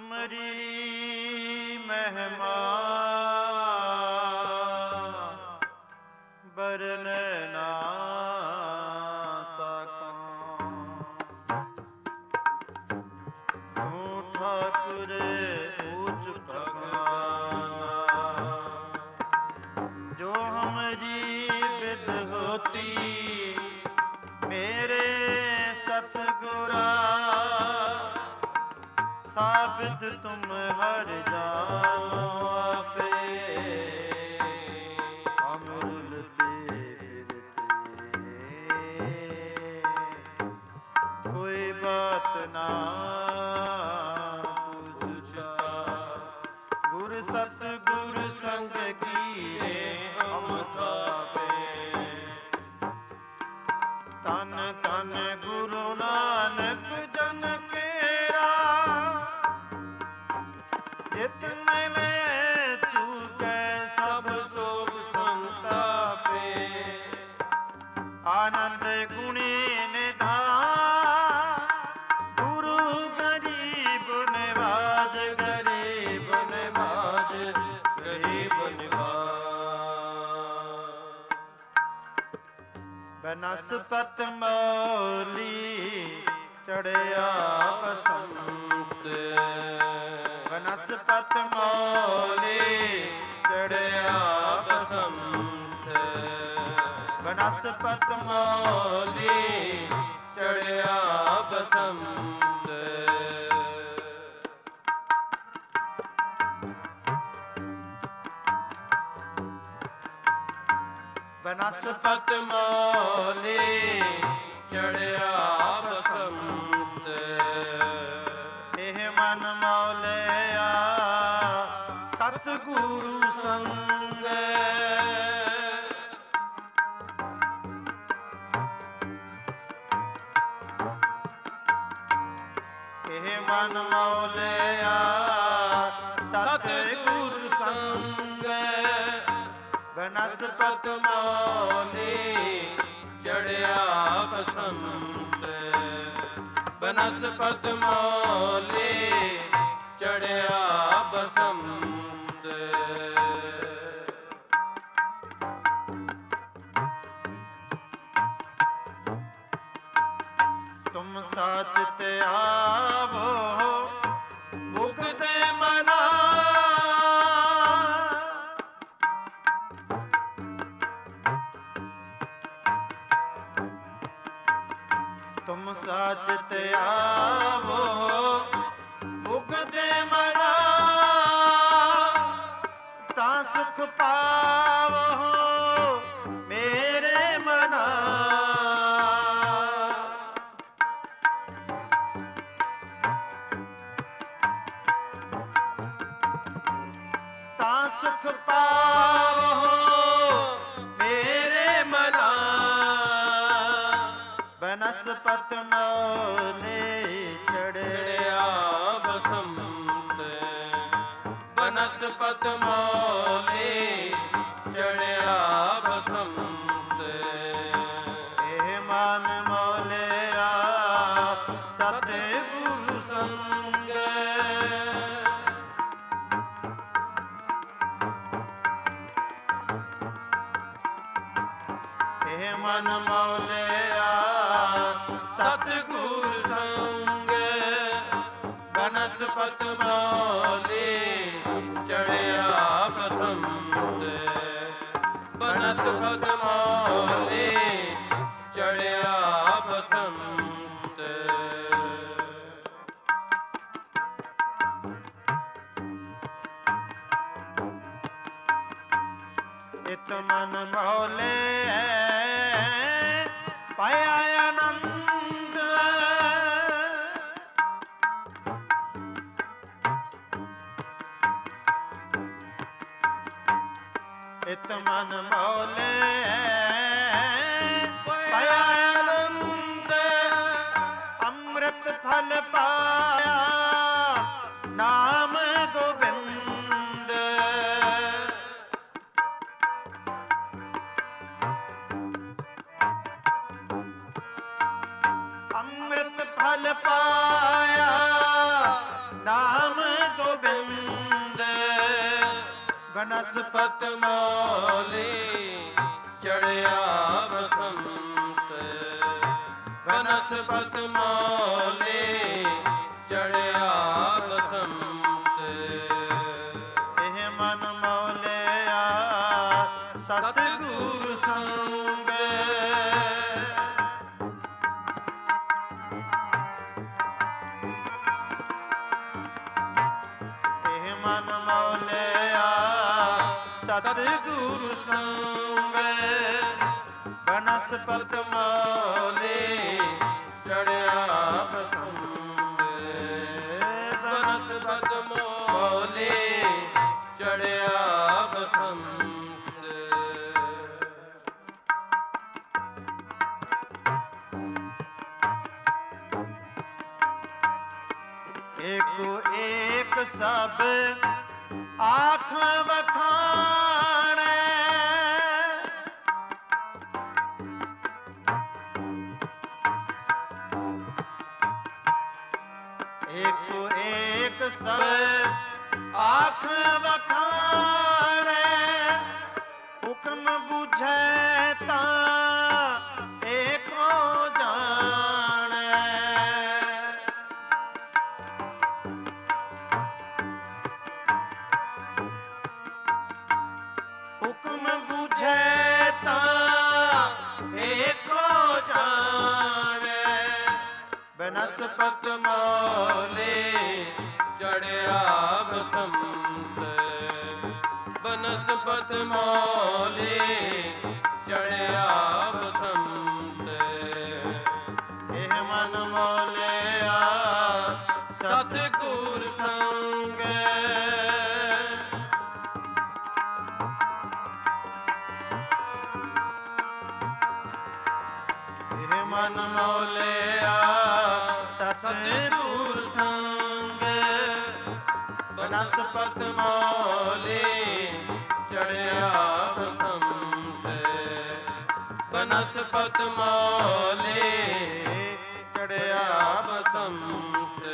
ਤੁਮਰੀ ਮਹਿਮਾ ਬਰਨ ਨਾ ਸਕਾਂ। ਤੂੰ ਠਾਕੁਰ ਊਚ ਭਗਵਾਨਾ, ਜੋ ਹਮਰੀ ਵਿਦ ਹੋਤੀ ਮੇਰੇ ਸਤਿਗੁਰਾ। ਸਾਬਿਤ ਤੁਮ ਹਰ ਜਾਨੋ ਆਪੇ, ਅਮਰੁਲ ਤੇ ਕੋਈ ਬਾਤ ਨਾ ਪੁੱਛਾ। ਗੁਰ ਸਤਿਗੁਰ ਸੰਗ ਕੀਏ ਹਮ ਥਾਪੇ। ਤਨ ਤਨ ਗੁਰੂ ਨਾਨਕ ਜਨ ਕੇਰਾ, ਇਤ ਮਿਲੇ ਚੂਕੈ ਸਭ ਸੋਗ ਸੰਤਾਪੇ। ਆਨੰਦ ਗੁਣੀ ਨਿਧਾਨ, ਗੁਰੂ ਗਰੀਬ ਨਿਵਾਜ, ਗਰੀਬ ਨਿਵਾਜ, ਗਰੀਬ ਨਿਵਾਜ। ਬਨਸਪਤ ਮੌਲੀ ਚੜਿਆ ਬਸੰਤ, ਬਨਸਪਤ ਮੌਲੀ ਚੜਿਆ ਬਸੰਤ। ਬਨਸਪਤ ਮੌਲੀ ਚੜਿਆ ਬਸੰਤ। ਬਨਸਪਤ ਮੌਲੀ ਚੜਿਆ ਬਸੰਤ। ਇਹ ਮਨ ਮੌਲਿਆ ਸਤਿਗੁਰੂ ਸੰਗ, ਇਹ ਮਨ ਮੌਲਿਆ ਸਤਿਗੁਰੂ ਸੰਗ। ਬਨਸਪਤ ਮੌਲੀ ਚੜਿਆ ਬਸੰਤ। ਬਨਸਪਤ ਮੌਲੀ ਚੜਿਆ ਬਸੰਤ। ਤੁਮ ਸਾਚਿਤ ਆਵੋ ਮੁਕਤੇ ਮਨਾ, ਤੁਮ ਸਾਚਿਤ ਆਵੋ ਮੁਕਤੇ ਮਨਾ। ਤਾਂ ਸੁਖ ਪਾਵੋ ਮੇਰੇ ਮਨਾ। ਤਾਂ ਸੁਖ ਪਾਵੋ ਮੇਰੇ ਮਨਾ। ਬਨਸਪਤ ਮੌਲੀ ਚੜਿਆ ਬਸੰਤ। ਬਨਸਪਤ ਮੌਲੀ ਚੜਿਆ ਬਸੰਤ। ਇਹ ਮਨ ਮੌਲਿਆ ਸਤਿਗੁਰੂ ਸੰਗ, ਇਹ ਮਨ ਮੌਲਿਆ ਸਤਿਗੁਰ ਸੰਗ। ਬਨਸਪਤ ਮੌਲੀ ਚੜਿਆ ਬਸੰਤ। ਬਨਸਪਤ ਮੌਲੀ ਚੜਿਆ ਬਸੰਤ। ਇਤ ਮਨ ਮੌਲੇ ਪਾਇਆ ਆਨੰਦ। ਇਤ ਮਨ ਮੌਲੇ ਪਾਇਆ ਆਨੰਦ। ਅੰਮ੍ਰਿਤ ਫਲ ਪਾਇਆ ਨਾਮ ਗੋਬਿੰਦ। ਅੰਮ੍ਰਿਤ ਫਲ ਪਾਇਆ ਨਾਮ ਗੋਬਿੰਦ ਬਨਸਪਤ ਮੌਲੀ ਚੜਿਆ ਬਸੰਤ ਬਨਸਪਤ ਮੌਲੀ ਚੜਿਆ ਬਸੰਤ ਇਹ ਮਨ ਮੌਲਿਆ ਸਤਿਗੁਰ ਸੰਗ ਇਹ ਮਨ ਮੌਲਿਆ ਸਤਿਗੁਰ ਸੰਗ ਬਨਸਪਤ ਮੌਲੀ ਚੜਿਆ ਬਸੰਤ ਬਨਸਪਤ ਮੌਲੀ ਚੜਿਆ ਬਸੰਤ ਏਕੋ ਏਕ ਸਭ ਆਖ ਵਖਾਣੈ ਏਕੋ ਏਕ ਸਭ ਆਖ ਵਖਾਣੈ ਹੁਕਮ ਬੁਝੈ ਤਾਂ ਏਕੋ ਜਾਣੈ ਹੁਕਮ ਬੁਝੈ ਤਾਂ ਏਕੋ ਜਾਣੈ ਬਨਸਪਤ ਮੌਲੀ ਚੜਿਆ ਬਸੰਤ ਬਨਸਪਤ ਮੌਲੀ ਚੜਿਆ ਬਸੰਤ ਇਹ ਮਨ ਮੌਲਿਆ ਸਤਿਗੁਰ ਸੰਗ ਇਹ ਮਨ ਮੌਲਿਆ ਸਤਿਗੁਰ ਸੰਗ ਬਨਸਪਤ ਮੌਲੀ ਚੜਿਆ ਬਸੰਤ ਬਨਸਪਤ ਮੌਲੀ ਚੜਿਆ ਬਸੰਤ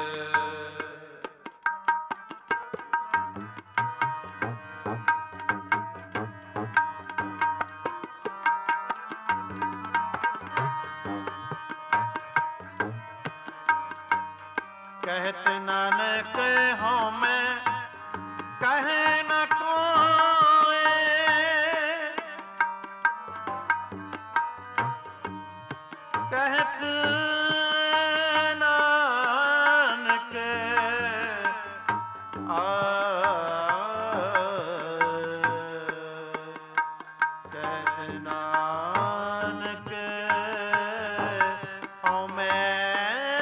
ਕਹਿਤ ਨਾਨਕ ਹਉ ਮੈਂ ਕਹੈ ਨ ਕੋਇ ਕਹਿਤ ਨਾਨਕ ਕਹਿਤ ਨਾਨਕ ਹਉ ਮੈਂ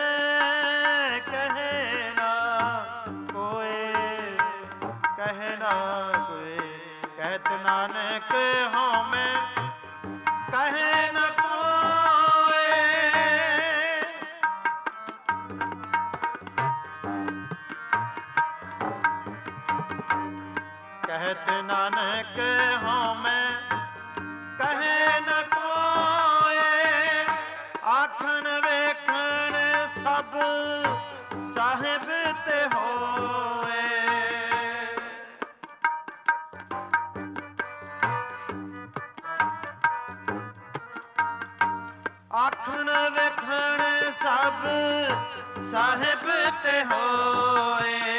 ਕਹੈ ਨਾ ਕੋਇ ਕਹਿ ਨਾ ਕੋਇ ਕਹਿਤ ਨਾਨਕ ਹਉ ਮੈਂ ਕਹਿ ਨਾ ਕੋਇ ਕਹਿਤ ਨਾਨਕ ਹਉ ਮੈਂ ਕਹਿ ਨ ਕੋਇ ਆਖਣ ਵੇਖਣ ਸਭ ਸਾਹਿਬ ਤੇ ਹੋਏ ਆਖਣ ਵੇਖਣ ਸਭ ਸਾਹਿਬ ਤੇ ਹੋਏ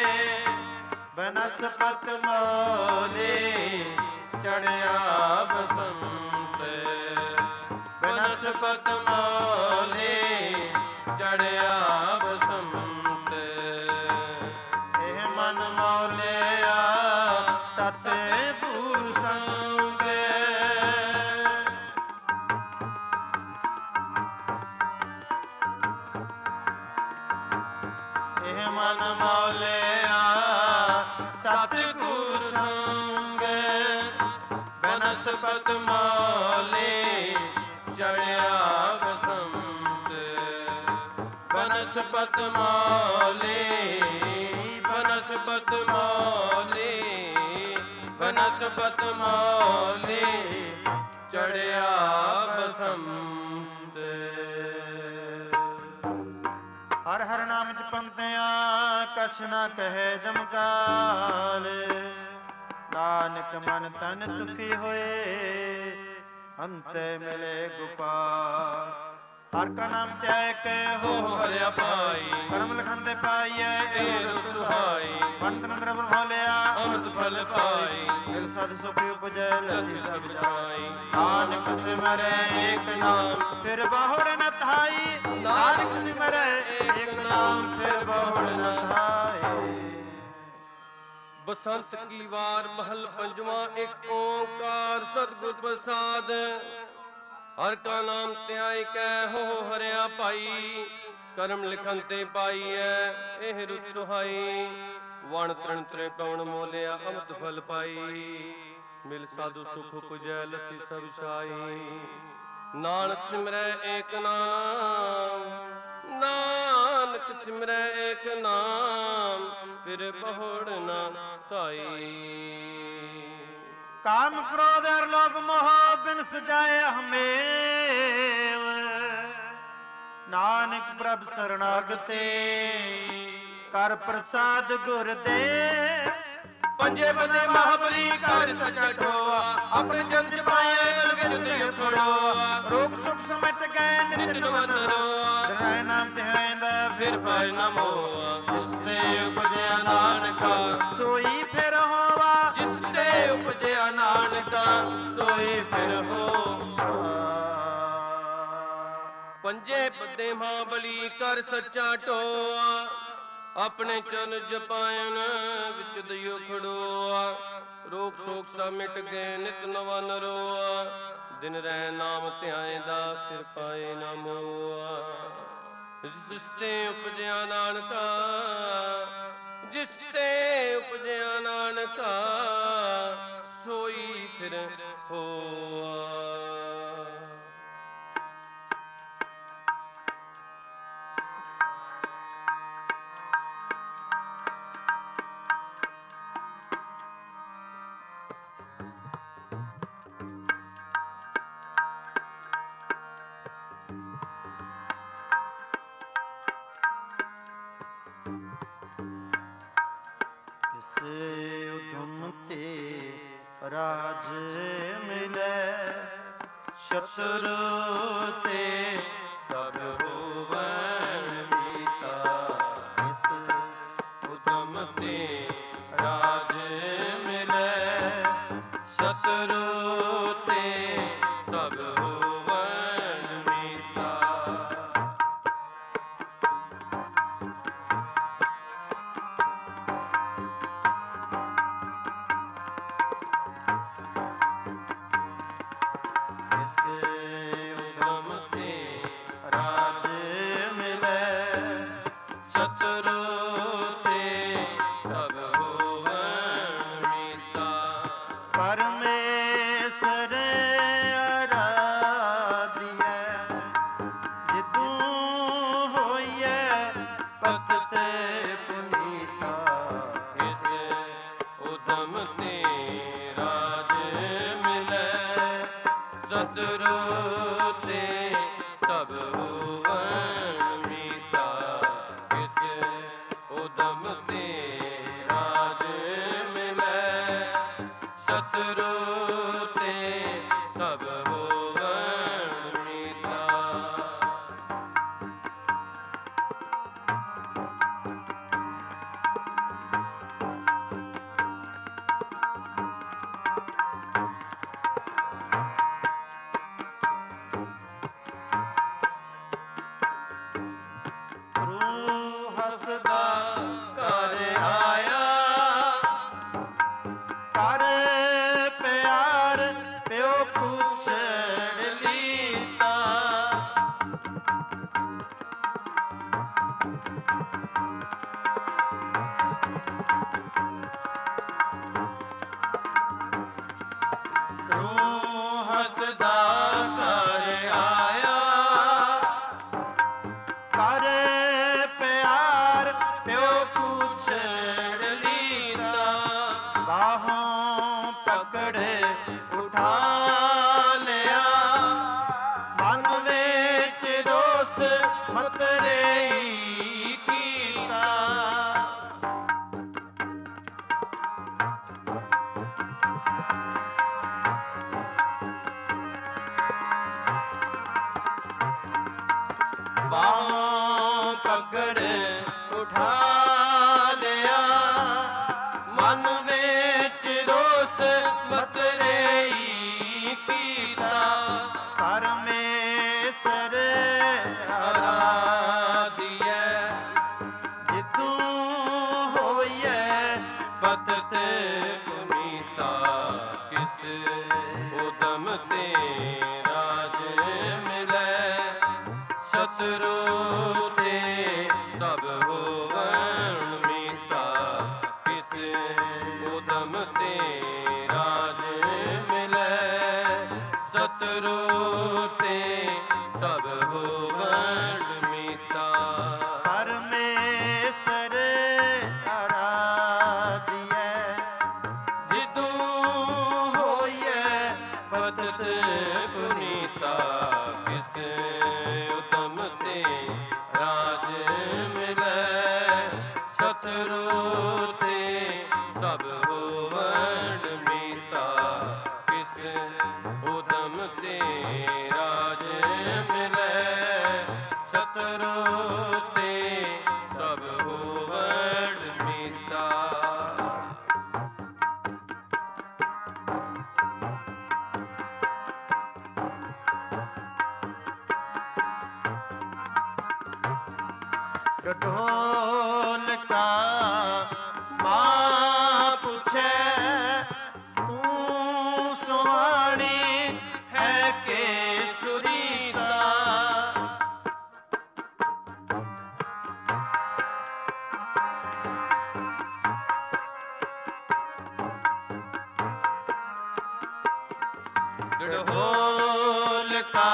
ਬਨਸਪਤ ਮੌਲੀ ਚੜਿਆ ਬਸੰਤ ਬਨਸਪਤ ਮੌਲੀ ਚੜਿਆ ਬਸੰਤ ਇਹ ਮਨ ਮੌਲਿਆ ਸਤਿਗੁਰ ਸੰਗ ਇਹ ਮਨ ਮੌਲਿਆ ਸਤਿਗੁਰ ਸੰਗ ਬਨਸਪਤ ਮੌਲੀ ਚੜਿਆ ਬਸੰਤ ਬਨਸਪਤ ਮੌਲੀ ਬਨਸਪਤ ਮੌਲੀ ਬਨਸਪਤ ਮੌਲੀ ਚੜਿਆ ਬਸੰਤ ਹਰ ਹਰ ਨਾਮ ਜਪੰਤਿਆਂ ਕਛ ਨਾ ਕਹੈ ਜਮਕਾਲ। ਨਾਨਕ ਮਨ ਤਨ ਸੁਖੀ ਹੋਏ, ਅੰਤੇ ਮਿਲੇ ਗੋਪਾਲ। ਹਰ ਕਾ ਨਾਮ ਧਿਆਇ ਕੇ ਹੋ ਹਰਿਆ ਪਾਈ, ਕਰਮ ਲਖੰਦੇ ਪਾਈਐ ਏ ਰੁਤ ਸੁਹਾਈ। ਪੰਤ ਨੰਦਰ ਬ੍ਰਹਮ ਲਿਆ ਅੰਮ੍ਰਿਤ ਫਲ ਪਾਈ, ਦਿਲ ਸਦ ਸੁਖ ਉਪਜੈ ਲਤੀ ਸਭ ਵਿਛਾਈ। ਨਾਨਕ ਸਿਮਰੈ ਏਕ ਨਾਮ ਫਿਰ ਬਹੁੜ ਨ ਥਾਈ। ਨਾਨਕ ਸਿਮਰੈ ਏਕ ਨਾਮ ਫਿਰ ਬਹੁੜ ਨ ਥਾਈ। ਬਸੰਤ ਕੀ ਵਾਰ ਮਹਲ ਪੰਜਵਾਂ। ਇੱਕ ਓੰਕਾਰ ਸਤਿਗੁਰ ਪ੍ਰਸਾਦ। ਹਰ ਕਾ ਨਾਮ ਧਿਆਇ ਕੈ ਹੋ ਹਰਿਆ ਪਾਈ। ਕਰਮ ਲਿਖਨ ਤੇ ਪਾਈਐ ਇਹ ਰੁਤ ਸੁਹਾਈ। ਵਣ ਤ੍ਰਿਣ ਤ੍ਰੇ ਪਵਨ ਮੋਲਿਆ ਅੰਮ੍ਰਿਤ ਫਲ ਪਾਈ। ਮਿਲ ਸਾਧੂ ਸੁਖ ਉਪਜੈ ਲਤੀ ਸਭ ਛਾਈ। ਨਾਨਕ ਸਿਮਰੈ ਏਕ ਨਾਮ, ਨਾਨਕ ਸਿਮਰੈ ਏਕ ਨਾਮ ਫਿਰ ਬਹੁੜ ਨਾ ਧਾਈ। ਕਾਮ ਕ੍ਰੋਧ ਅਰ ਲੋਭ ਮੋਹ ਬਿਨ ਸਜਾਏ ਹਮੇਵ। ਨਾਨਕ ਪ੍ਰਭ ਸਰਣਾਗਤੇ ਕਰ ਪ੍ਰਸਾਦ ਗੁਰ ਦੇ। ਪੰਜੇ ਬੰਦੇ ਮਹਾਬਲੀ ਕਰ ਸਚਾ ਠੋਆ। ਆਪਣੇ ਜੰਗ ਚ ਪਾਏ ਬਲ ਵਿੱਚ ਦੇ ਖੜੋਆ। ਰੋਗ ਸੁਖ ਸਮਟ ਗਏ ਨਿਤ ਨਵਨ ਰੋਆ। ਰਹਿ ਨਾਮ ਧਿਆਇਂਦਾ ਫਿਰ ਪਾਏ ਨਾ ਮੋਆ। ਜਿਸ ਤੇ ਉਪਜਿਆ ਨਾਨਕਾ ਸੋਈ ਫਿਰ ਹੋਵਾ। ਜਿਸ ਤੇ ਉਪਜਿਆ ਨਾਨਕਾ ਸੋਈ ਫਿਰ ਹੋਵਾ। ਪੰਜੇ ਬੰਦੇ ਮਹਾਬਲੀ ਕਰ ਸੱਚਾ ਢੋਆ। ਆਪਣੇ ਚਰਨ ਜਪਾਇਨ ਵਿੱਚ ਦਿਓ ਖੜੋਆ। ਰੋਗ ਸੋਗ ਸਭ ਮਿਟ ਗਏ ਨਿਤ ਨਵਾਂ ਨਰੋਆ। ਦਿਨ ਰਹਿ ਨਾਮ ਧਿਆਇਂਦਾ ਫਿਰ ਪਾਏ ਨਾ ਮੋਆ। ਜਿਸ ਤੇ ਉਪਜਿਆ ਨਾਨਕਾ, ਜਿਸ ਤੇ ਉਪਜਿਆ ਨਾਨਕਾ ਸੋਈ ਫਿਰ ਹੋਆ। ਕਿਸੇ ਉਦਮ ਤੇ ਰਾਜ ਮਿਲੈ। ਸ਼ਤਰੂ ਤੇ ਸਭ ਹੋਵਨ ਮੀਤਾ। ਇਸ ਉਦਮ ਤੇ ਰਾਜ ਮਿਲੈ। ਸ਼ਤਰੂ ਤੇ ਸਭ ਹੋਵਨ ਮੀਤਾ। ਕਿਸੇ ਉਦਮ ਤੇ ਰਾਜ ਮਿਲੈ। ਸ਼ਤਰੂ ਤੇ ਸਭ ਹੋਵਨ ਮੀਤਾ। ਪਰਮੇਸ਼ਰ ਆਰਾਧਿਐ ਜਿਤੂ ਹੋਈਐ ਭਗਤ ਤੇ ਪੁਨੀਤਾ। ਇਸ ਉਦਮ ਤੇ ਰਾਜ ਮਿਲੈ। ਸ਼ਤਰੂ ਤੇ ਸਭ ਹੋਵਨ ਮੀਤਾ। ਇਸ ਉਦਮ ਤੇ ਰਾਜ ਮਿਲੈ। ਸ਼ਤਰੂ ਤੇ ਸਭ ਹੋਵਨ ਮੀਤਾ। ਰੂ ਹਸਦਾ ਘਰ ਆਇਆ। ਕਰ ਪਿਆਰ ਪਿਓ ਪੁੱਛੜ ਲੀਤਾ। ਤੂੰ ਹੱਸਦਾ ਘਰ ਆਇਆ। ਕਰ ਪਿਆਰ ਪਿਓ ਪੁੱਛੜ ਲੀਤਾ। ਬਾਹੋਂ ਪਕੜੇ ਉਠਾ ਲਿਆ। ਮਨ ਵਿੱਚ ਰੋਸ ਮਤਰੇਈ ਕੀਤਾ। ਪਕੜ ਉਠਾ ਲਿਆ, ਮਨ ਵਿੱਚ ਰੋਸ ਮਤਰੇਈ ਕੀਤਾ, ਪਰਮੇਸ਼ਰ ਆਰਾਧੀਐ, ਜਿਤੂ ਹੋਈਐ ਪਤਿਤ ਪੁਨੀਤਾ, ਕਿਸ ਉਦਮ ਤੇ ਰਾਜ ਮਿਲੈ, ਸਤਿਰੂ ਤੇ ਸਭ ਹੋਵਣ ਮੀਤਾ, ਕਿਸ ਉਦਮ ਤੇ ਰਾਜ ਮਿਲੈ, ਸਤਿਰੂ ਤੇ ਸਭ ਹੋਵਣ ਮੀਤਾ। ਪਰਮੇਸ਼ਰ ਆਰਾਧੀਐ, ਜਿਤੂ ਹੋਈਐ ਪਤਿਤ ਪੁਨੀਤਾ, ਕਿਸ ਉਤਮ ਤੇ ਰਾਜ ਮਿਲੈ, ਸਤਿਰੂ ਤੇ ਸਭ ਹੋਵਣ ਮੀਤਾ, ਕਿਸ ਉਦਮ ਤੇ ਰਾਜ ਮਿਲੈ, ਸਤਿਰੂ ਤੇ ਸਭ ਹੋਵਣ ਮੀਤਾ। ਢੋਲਕਾ ਮਾਂ ਪੁੱਛੈ, ਤੂੰ ਸੁਹਾਣੀ ਹੈ ਕਿ ਸੁਰੀਤਾ, ਢੋਲਕਾ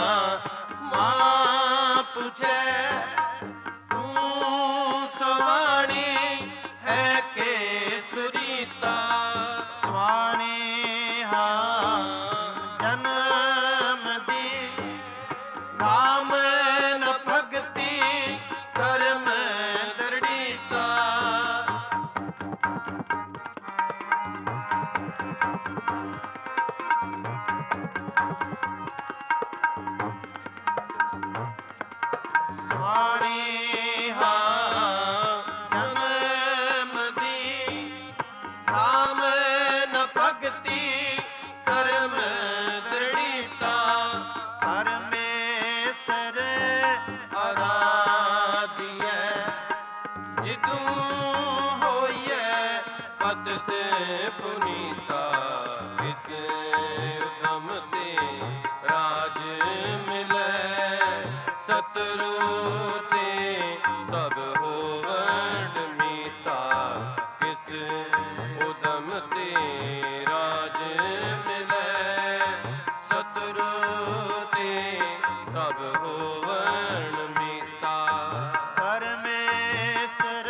ਮਾਂ ਪੁੱਛੈ, ਤੂੰ ਸੁਹਾਣੀ ਹੈ ਕਿ ਸੁਰੀਤਾ, ਸੁਹਾਣੀ ਹਾਂ ਜਨਮ ਦੀ, ਨਾਮ ਨ ਭਗਤੀ ਕਰਮ ਦ੍ਰਿੜੀਤਾ, ਸੁਹਾਣੀ ਹਾਂ ਜਨਮ ਦੀ, ਨਾਮ ਨ ਭਗਤੀ ਕਰਮ ਦ੍ਰਿੜੀਤਾ, ਪਰਮੇਸ਼ਰ ਆਰਾਧੀਐ, ਜਿਤੂ ਹੋਈਐ ਪਤਿਤ ਪੁਨੀਤਾ, ਕਿਸ ਉਦਮ ਤੇ ਰਾਜ ਮਿਲੈ, ਸਤਿਰੂ ਤੇ ਸਭ ਹੋਵਣ ਮੀਤਾ, ਕਿਸ ਉਦਮ ਤੇ ਰਾਜ ਮਿਲੈ, ਸਤਿਰੂ ਤੇ ਸਭ ਹੋਵਣ ਮੀਤਾ। ਪਰਮੇਸ਼ਰ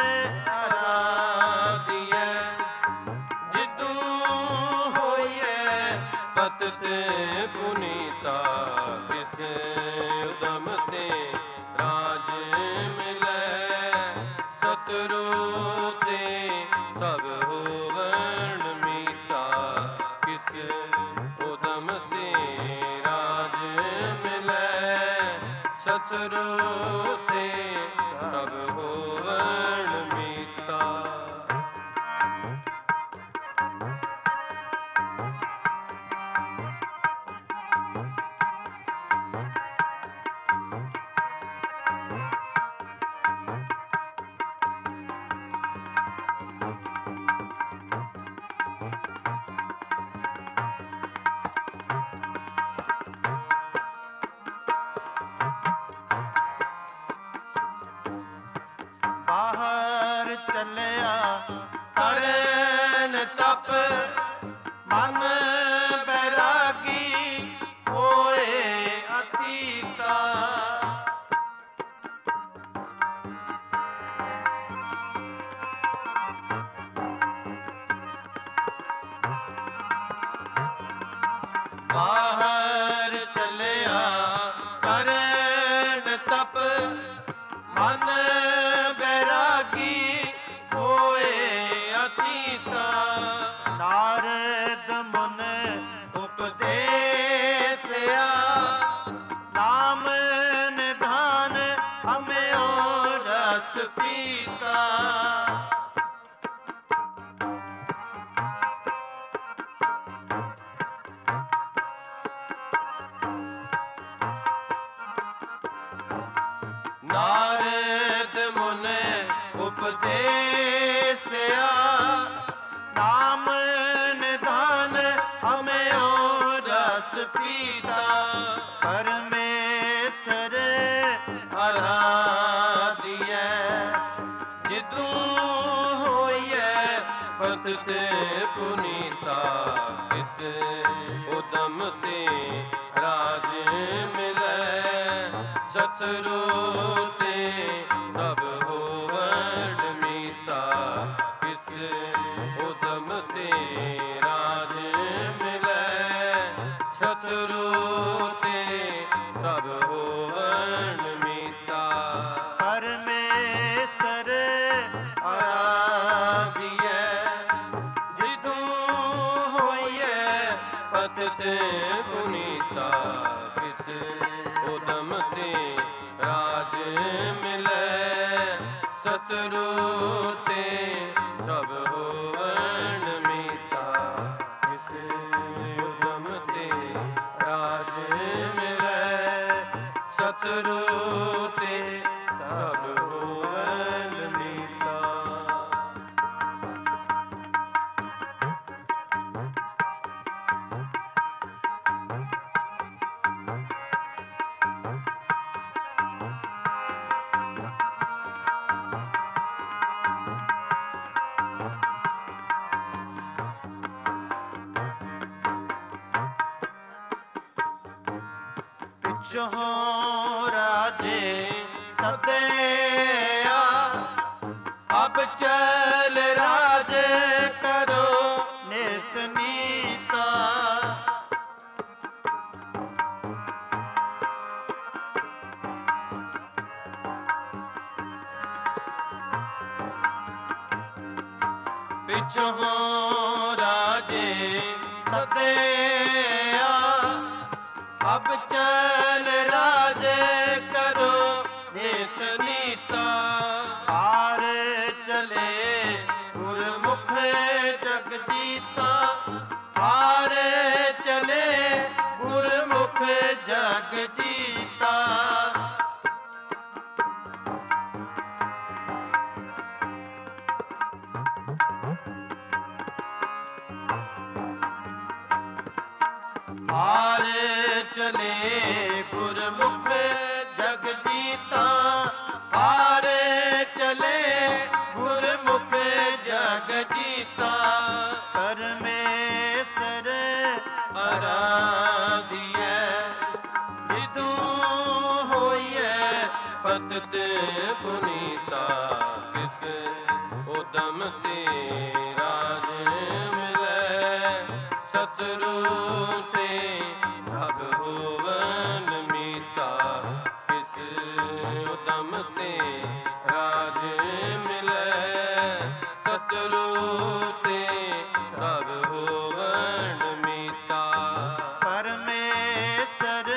ਆਰਾਧੀਐ, ਜਿਤੂ ਹੋਈਐ ਪਤਿਤ ਪੁਨੀਤਾ, ਕਿਸ ਉਦਮ ਤੇ ਰਾਜ ਮਿਲੈ, ਸਤਿਰੂ ਤੇ ਸਭ ਹੋਵਣ ਮੀਤਾ, ਕਿਸ ਉਦਮ ਤੇ ਰਾਜ ਮਿਲੈ, ਸਤਿਰੂ ਤੇ ਸਭ ਹੋਵਣ ਮੀਤਾ। ਬਾਹਰ ਚੱਲਿਆ ਕਰਨ ਤਪ, ਮਨ ਬੈਰਾਗੀ ਹੋਏ ਅਤੀਤਾ, ਬਾਹਰ ਚੱਲਿਆ ਕਰਨ ਤਪ, ਮਨ ਬੈਰਾਗੀ ਹੋਏ ਅਤੀਤਾ, ਨਾਰਦ ਮੁਨ ਉਪਦੇਸਿਆ, ਨਾਮ ਨਿਧਾਨ ਹਮਿਓ ਪਤ ਤੇ ਪੁਨੀਤਾ ਕਿਸ ਉਦਮ ਤੇ ਰਾਜ ਮਿਲੈ ਸਤਿਗੁਰੂ ਤੇ ਸਭ ਹੋਵਣ ਮੀਤਾ ਕਿਸ ਉਦਮ ਤੇ ਰਾਜ ਮਿਲੈ ਸਤਿਗੁਰੂ ਤੇ ਸਭ ਹੋਵਣ ਮੀਤਾ ਪਰਮੇਸ਼ਰ ਆਰਾਧਿਐ ਜਿਤੂ ਹੋਈਐ ਪਤ ਤੇ ਪੁਨੀਤਾ ਕਿਸ ਉਦਮ ਤੇ ਰਾਜ ਮਿਲੈ ਸਤਿਗੁਰੂ ਤੇ ਸਭ ਹੋਵਣ ਮੀਤਾ ਕਿਸ ਉਦਮ ਤੇ ਰਾਜ ਮਿਲੈ ਸਤਿਗੁਰੂ ਤੇ ਸਭ ਹੋਵਣ ਮੀਤਾ ਪਿਛੋਂ ਰਾਜੇ ਸਦਿਆ ਅਬ ਚਲ ਰਾਜੇ ਕਰੋ ਨਿਤ ਨੀਤਾ ਪਿਛੋਂ ਰਾਜੇ ਸਦਿਆ ਅਬ ਚਲ ਰਾਜੇ ਕਰੋ ਨਿਤ ਨੀਤਾ ਆਰ ਚਲੇ ਗੁਰਮੁਖ ਜਗ ਜੀਤਾ ਆਰ ਚਲੇ ਗੁਰਮੁਖ ਜਗ ਜੀਤਾ ਆਰ ਚਲੇ ਗੁਰਮੁਖ ਜਗ ਜੀਤਾ ਆਰ ਚਲੇ ਗੁਰਮੁਖ ਜਗ ਜੀਤਾ ਪਰਮੇਸ਼ਰ ਆਰਾਧਿਐ ਜਿਤੂ ਹੋਈਐ ਪਤ ਤੇ ਪੁਨੀਤਾ ਕਿਸ ਉਦਮ ਤੇ ਰਾਜ ਮਿਲੈ ਸਤਿਗੁਰੂ ਤੇ ਸਭ ਹੋਵਨ ਮੀਤਾ ਕਿਸ ਉਦਮ ਤੇ ਰਾਜ ਮਿਲੈ ਸਤਿਗੁਰੂ ਤੇ ਸਭ ਹੋਵਨ ਮੀਤਾ ਪਰਮੇਸ਼ਰ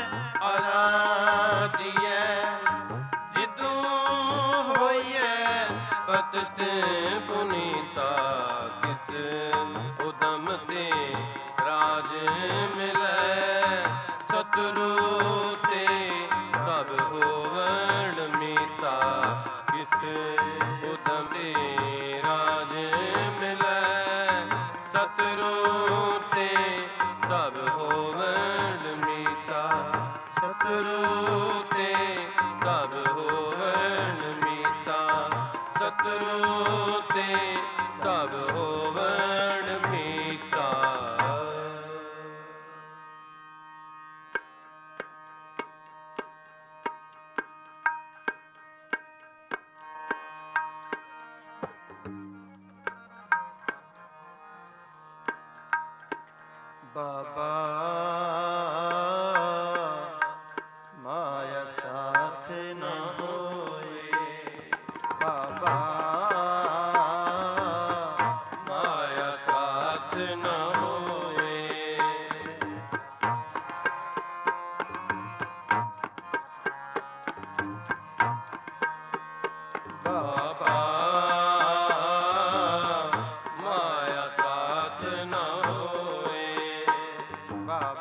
ਆਰਾਧਿਐ ਜਿਤੂ ਹੋਈਐ ਪਤ ਤੇ ਪੁਨੀਤਾ ਕਿਸ ਉਦਮ ਤੇ ਰਾਜ ਮਿਲੈ ਸਤਿਗੁਰੂ ਤੇ ਸਭ ਹੋਵਣ ਮੀਤਾ ਕਿਸ ਉਦਮ ਤੇ ਰਾਜ ਮਿਲੈ ਸਤਿਗੁਰੂ ਤੇ ਸਭ ਹੋਵਣ ਮੀਤਾ ਸਤਿਗੁਰੂ ਤੇ ਸਭ ਹੋਵਣ ਮੀਤਾ ਸਤਿਗੁਰੂ ਤੇ ਸਭ ਹੋਵਣ ਮੀਤਾ ਬਾਬਾ ਮਾਇਆ ਸਾਥ ਨਾ ਹੋਏ ਬਾਬਾ ਮਾਇਆ ਸਾਥ ਨਾ ਹੋਏ ਬਾਬਾ ਮਾਇਆ ਸਾਥ ਨਾ ਹੋਏ ਬਾਬਾ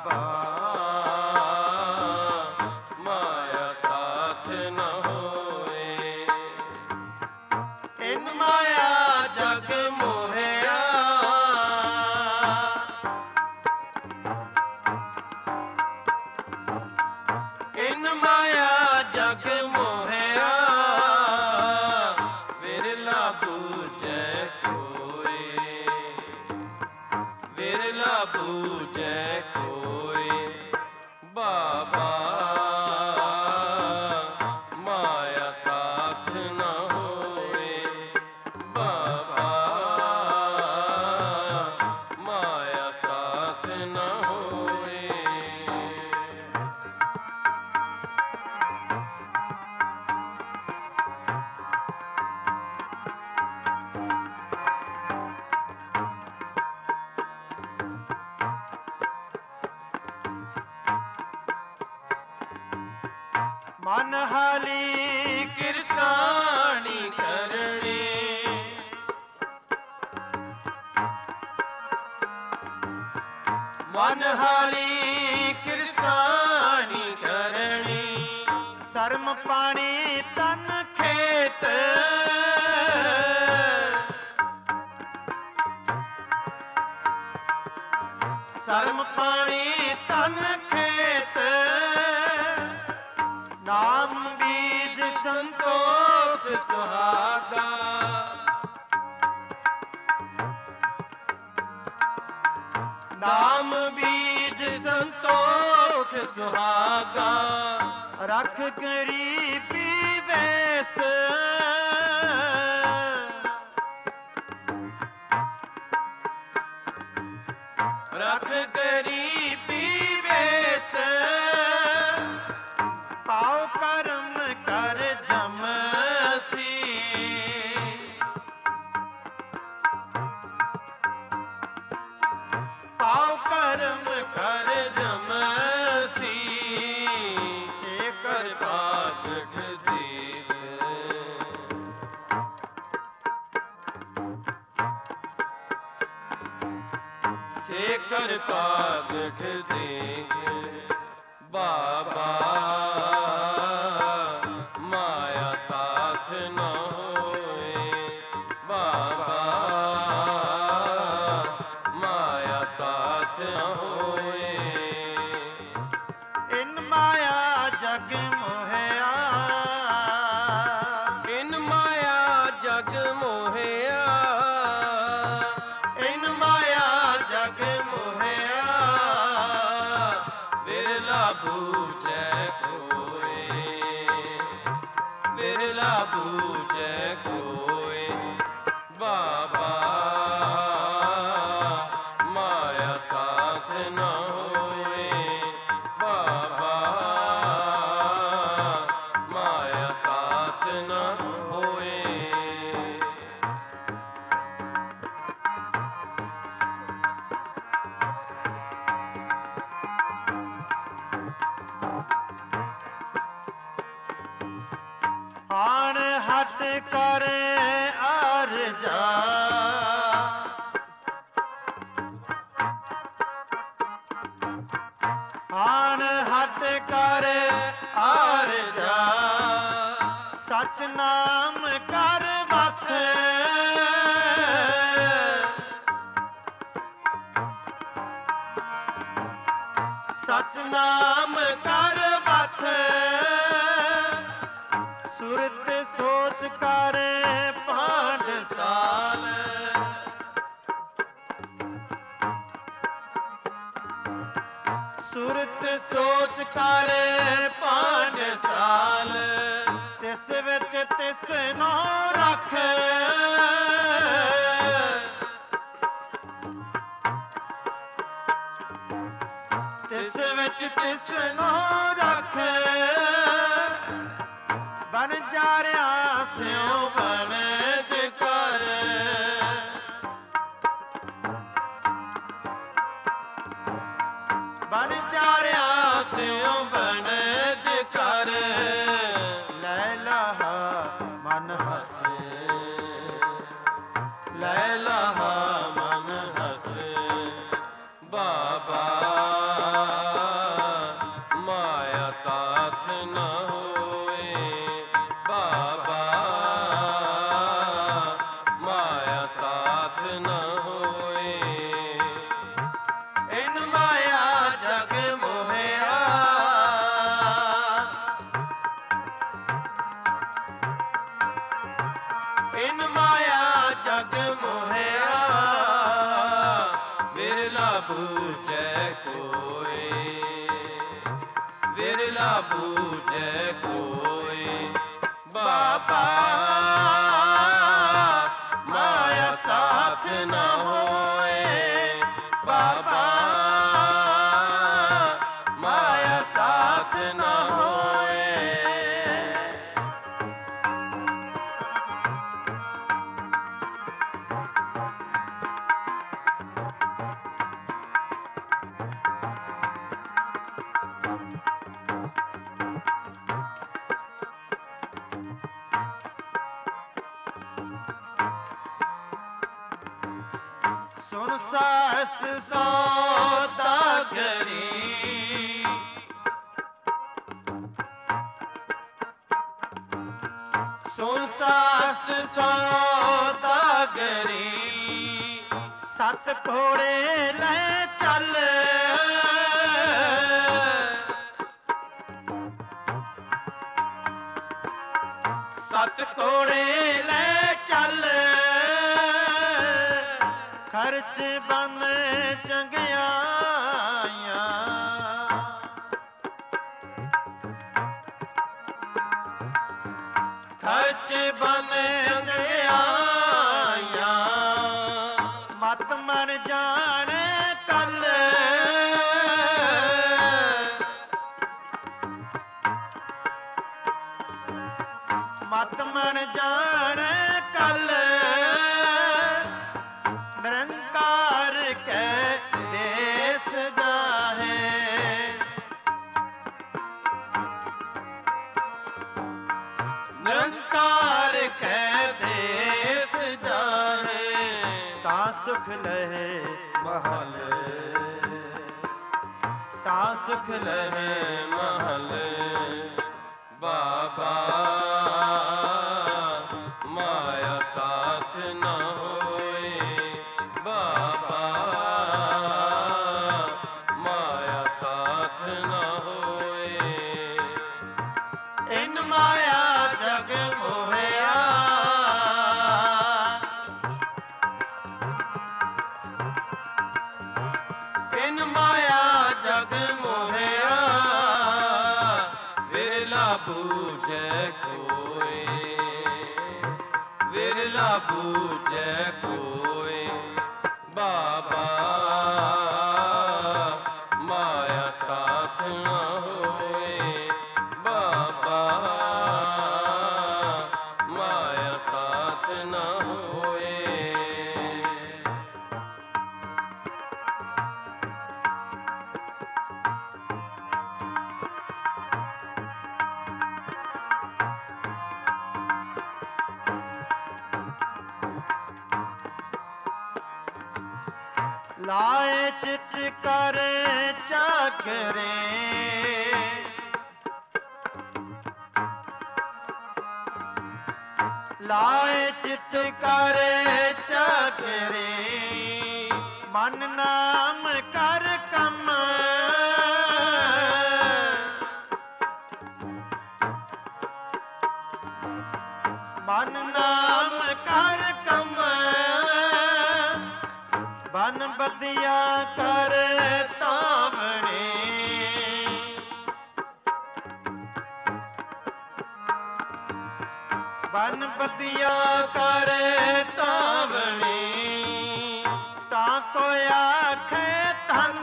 ਬਿਰਲਾ ਬੂਝੈ ਕੋਇ। ਬਾਬਾ ਮਾਇਆ ਸਾਥ ਨਾ ਹੋਏ। ਬਾਬਾ ਮਾਇਆ ਸਾਥ ਨਾ ਹੋਏ। ਮਨ ਹਾਲੀ ਕਿਰਸਾਣੀ ਕਰਨੀ। ਮਨ ਹਾਲੀ ਕਿਰਸਾਣੀ ਕਰਨੀ। ਸਰਮ ਪਾਣੀ ਤਨ ਖੇਤ। ਸਰਮ ਪਾਣੀ ਤਨ ਖੇਤ। ਨਾਮ ਬੀਜ ਸੰਤੋਖ ਸੁਹਾਗਾ। ਨਾਮ ਬੀਜ ਸੰਤੋਖ ਸੁਹਾਗਾ। ਰਖ ਗਰੀਬੀ ਵੈਸ। ਰਖ ਗਰੀਬੀ ਵੈਸ। ਪਾਉ ਕਰਮ ਕਰ ਜਮਸੀ। ਪਾਉ ਕਰਮ ਕਰ ਜਮਸੀ। ਸੇ ਕਰ ਭਾਗਠ ਦੇਖ। ਸੇ ਕਰ ਭਾਗਠ ਦੇਖ। ਬਾਬਾ ਮਾਇਆ ਸਾਥ ਨਾ ਹੋਏ। ਬਾਬਾ ਮਾਇਆ ਸਾਥ ਨਾ ਹੋਏ। ਇਨ ਮਾਇਆ ਜਗ ਮੋਹਿਆ। ਇਨ ਮਾਇਆ ਜਗ ਮੋਹਿਆ। ਇਨ ਮਾਇਆ ਜਗ ਮੋਹਿਆ। ਬਿਰਲਾ ਬੂਝੈ ਕੋਇ। ਬਿਰਲਾ ਬੂਝੈ ਕੋਇ। ਬਾਬਾ ਮਾਇਆ ਸਾਥ ਨਾ ਹੋਏ। ਬਾਬਾ ਮਾਇਆ ਸਾਥ ਨਾ ਹੋਏ। ਆਣ ਹਟ ਕਰ ਅਰਜਾ। ਆਣ ਹਟ ਕਰ ਅਰਜਾ। ਸਚ ਨਾਮ ਕਰ ਵਖ। ਸਚ ਨਾਮ ਕਰ ਵਖ। ਸੁਰਤ ਸੋਚ ਕਰ ਪਾਂਡਸਾਲ। ਸੁਰਤ ਸੋਚ ਕਰ ਪਾਂਡਸਾਲ। ਤਿਸ ਵਿੱਚ ਤਿਸ ਨੂੰ ਰੱਖ। ਤਿਸ ਵਿੱਚ ਤਿਸ ਨੂੰ ਰੱਖ। ਬਨ ਜਾਰਿਆ ਸਿਉ ਬਣਜ ਕਰ। ਬਨ ਜਾਰਿਆ ਸਿਉ ਬਣਜ ਕਰ। ਲੈ ਲਹਾ ਮਨ ਹਸੇ। ਲੈ ਲਹਾ ਮਨ ਹਸੇ। ਬਾਬਾ ਮਾਇਆ ਸਾਥ ਨਾ ਹੋਏ। ਬਾਬਾ ਮਾਇਆ ਸਾਥ ਨਾ ਹੋਏ। ਇਨ ਮਾਇਆ ਜਗ ਮੋਹਿਆ। ਬੂਝੈ ਕੋਈ ਬਾਬਾ ਮਾਇਆ ਸਾਥ ਨਾ ਹੋਏ ਬਾਬਾ ਮਾਇਆ ਸਾਥ ਨਾ ਹੋਏ। ਸੁਣ ਸਾਸਤ ਸੌਦਾਗਰੀ ਸੁਣ ਸਾਸਤ ਸੌਦਾਗਰੀ ਸੱਤ ਘੋੜੇ ਲੈ ਚੱਲ ਸੱਤ ਘੋੜੇ ਲੈ ਚੱਲ ਖਰਚ ਬਨ ਚੰਗਿਆਈਆਂ ਖਰਚ ਬਨ ਚੰਗਿਆਈਆਂ ਮਤ ਮਰ ਜਾਣੇ ਕੱਲ ਮਤ ਮਰ ਜਾਣੇ ਕੱਲ ਨਿਰੰਕਾਰ ਕੈ ਦੇਸ ਜਾਹੇ ਨਿਰੰਕਾਰ ਕੈ ਦੇਸ ਜਾਹੇ ਤਾਂ ਸੁਖ ਲਹੇ ਮਹਲ ਤਾਂ ਸੁਖ ਲਹੇ ਮਹਲ ਬਾਬਾ ਮਾਇਆ ਸਾਥ ਨਾ ਹੋਏ ਬਾਬਾ ਮਾਇਆ ਸਾਥ ਨਾ ਹੋਏ। ਇਨ ਮਾਇਆ ਜਗ ਮੋਹਿਆ ਇਨ ਮਾਇਆ ਜਗ ਮੋਹਿਆ ਵਿਰਲਾ ਬੂਝੈ ਕੋਈ ਵਿਰਲਾ ਬੂਝੈ ਕੋਈ ਬਾਬਾ ਮਾਇਆ ਸਾਥ ਨਾ ਹੋਏ ਬਾਬਾ ਮਾਇਆ ਸਾਥ ਨਾ ਹੋਏ। ਲਾਏ ਚਿਤ ਕਰ ਚਾਕਰੇ ਲਾਏ ਚਿਤ ਕਰ ਚਾਕਰੇ ਮਨ ਨਾਮ ਕਰ ਕੰਮ ਮਨ ਨਾਮ ਕਰ ਕੰਮ ਬਨ ਬਦਿਆ ਕਰ ਤਾਵਣੇ ਬਨ ਬਦਿਆ ਕਰ ਤਾਵਣੇ ਤਾਂ ਕੋ ਆਖੇ ਧਨ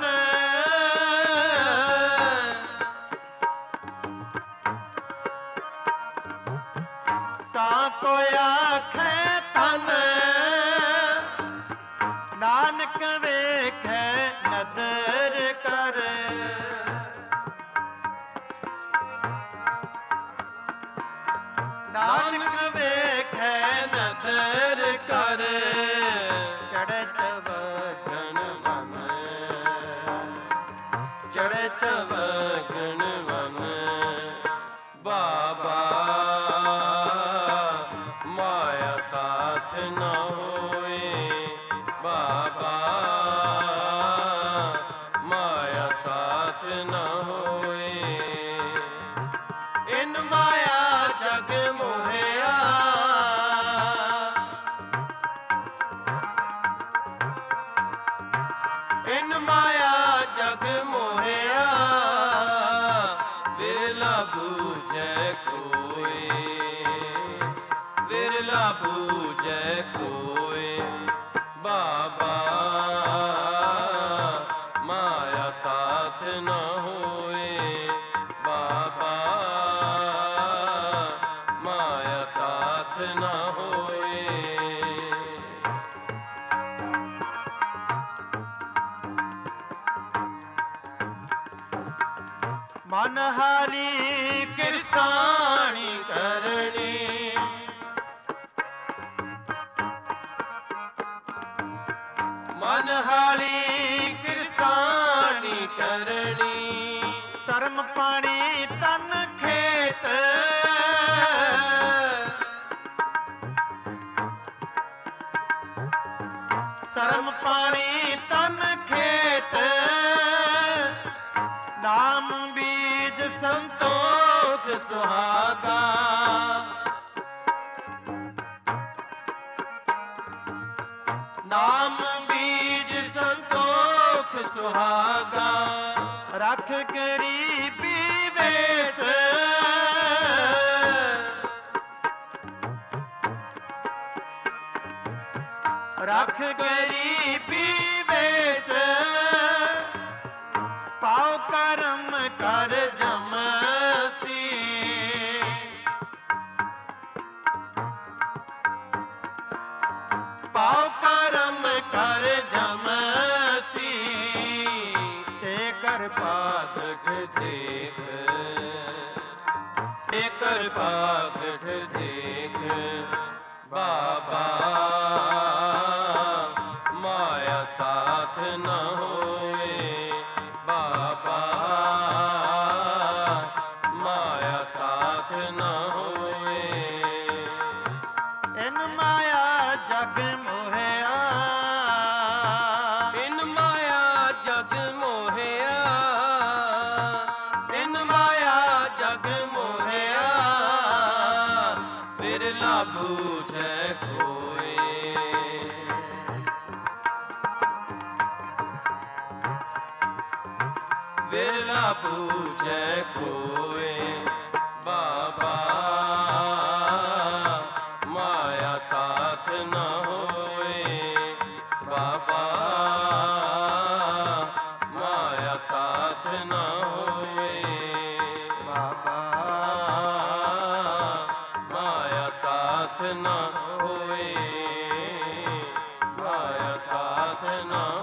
ਤਾਂ ਕੋ ਆਖੇ ਧਨ ਨਾਨਕ ਵੇਖੈ ਨਦਰ ਕਰ ਨਾਨਕ ਵੇਖੈ ਨਦਰ ਕਰ ਚੜ੍ਹੈ ਚਵਗਨ ਮਨ ਚੜ੍ਹੈ ਚਵਗਨ ਮਨ ਬਾਬਾ ਮਾਇਆ ਸਾਥ ਨਾ ਹੋਏ ਬਾਬਾ ਮਾਇਆ ਸਾਥ ਨਾ ਹੋਏ। ਇਨ ਮਾਇਆ ਜਗ ਮੋਹਿਆ ਇਨ ਮਾਇਆ ਜਗ ਮੋਹਿਆ ਵਿਰਲਾ ਕੋਏ, ਵਿਰਲਾ ਪੂਜੈ ਕੋਏ। ਬਾਬਾ ਮਾਇਆ ਸਾਥ ਨਾ ਹੋਏ, ਬਾਬਾ ਮਾਇਆ ਸਾਥ ਨਾ ਹੋਏ। ਮਨ ਹਾਲੀ ਕਿਰਸਾਣੀ ਕਰਨੀ, ਮਨ ਹਾਲੀ ਕਿਰਸਾਣੀ ਕਰਨੀ। ਸ਼ਰਮ ਪਾਣੀ ਤਨ ਖੇਤ, ਸ਼ਰਮ ਪਾਣੀ ਤਨ ਖੇਤ। ਨਾਮ ਬੀਜ ਸੰਤੋਖ ਸੁਹਾਗਾ, ਨਾਮ ਬੀਜ ਸੰਤੋਖ ਸੁਹਾਗਾ। ਰਖ ਗਰੀਬੀ ਵੇਸ, ਰਖ ਗਰੀਬੀ ਵੇਸ। ਪਾਉ ਕਰਮ ਕਰ ਜਮਸੀ, ਪਾਉ ਕਰਮ ਕਰ ਜਮਸੀ। ਸੇ ਕਰ ਪਾਗਠ ਦੇਖ, ਸੇ ਕਰ ਪਾਗਠ ਦੇਖ। ਬਾਬਾ ਮਾਇਆ ਸਾਥ ਨਾ ਹੋਏ, ਬਾਬਾ ਮਾਇਆ ਸਾਥ ਨਾ ਹੋਏ। ਇਨ ਮਾਇਆ ਜਗ ਮੋਹਿਆ, ਇਨ ਮਾਇਆ ਜਗ ਮੋਹਿਆ, ਇਨ ਮਾਇਆ ਜਗ ਮੋਹਿਆ। ਵਿਰਲਾ ਬੂਝੈ ਕੋਏ, ਵਿਰਲਾ ਬੂਝੈ ਕੋਏ। ਬਾਬਾ ਮਾਇਆ ਸਾਥ ਨਾ ਹੋਏ, ਬਾਬਾ ਮਾਇਆ ਸਾਥ ਨਾ ਹੋਏ, ਬਾਬਾ ਮਾਇਆ ਸਾਥ ਨਾ ਹੋਏ, ਮਾਇਆ ਸਾਥ ਨਾ